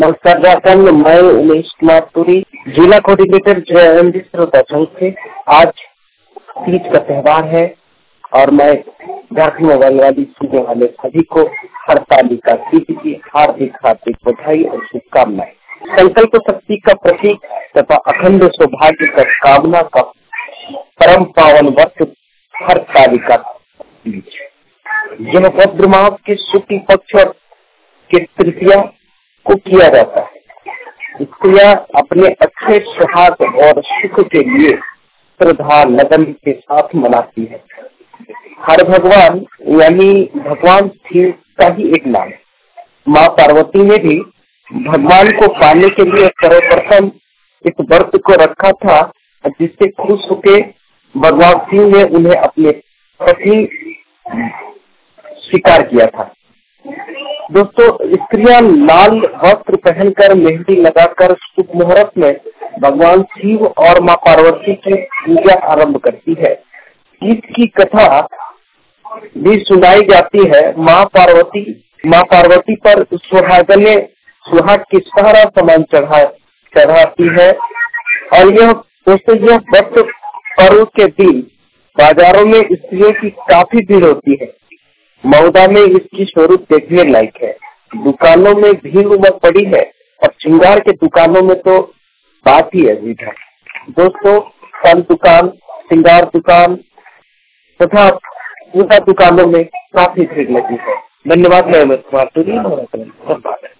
नमस्कार झारखंड, मैं उमेश कुमार पुरी, जिला कोऑर्डिनेटर जय श्रोता संघ से। आज तीज का त्योहार है और मैं झारखंड मोबाइल वाली सुनने वाले सभी को हड़ताली का तीज की हार्दिक हार्दिक बधाई और शुभकामनाएं। संकल्प शक्ति का प्रतीक तथा अखंड सौभाग्य का कामना का परम पावन वर्ष हड़ताली का तीज। यह भाद्र मास के शुक्ल पक्ष और के तृतीया को किया जाता है। स्त्रियां अपने अच्छे सुहाग और सुख के लिए श्रद्धा लगन के साथ मनाती है। हर भगवान यानी भगवान शिव का ही एक नाम है। माँ पार्वती ने भी भगवान को पाने के लिए सर्वप्रथम इस व्रत को रखा था, जिससे खुश होके भगवान शिव ने उन्हें अपने पति स्वीकार किया था। दोस्तों, स्त्रियां लाल वस्त्र पहनकर मेहंदी लगाकर शुभ मुहूर्त में भगवान शिव और माँ पार्वती की पूजा आरंभ करती है। इसकी कथा भी सुनाई जाती है। माँ पार्वती पर सुहागने सुहाग की सारा सामान चढ़ाती है और यह व्रत पर्व के दिन बाजारों में स्त्रियों की काफी भीड़ होती है। मऊदा में इसकी स्वरूप देखने लायक है। दुकानों में भीड़ उमड़ पड़ी है और श्रृंगार के दुकानों में तो बात ही अजीब है। दोस्तों, फल दुकान, श्रृंगार दुकान तथा पूजा दुकानों में काफी भीड़ लगी है। धन्यवाद। मैं उमेश कुमार पुरी।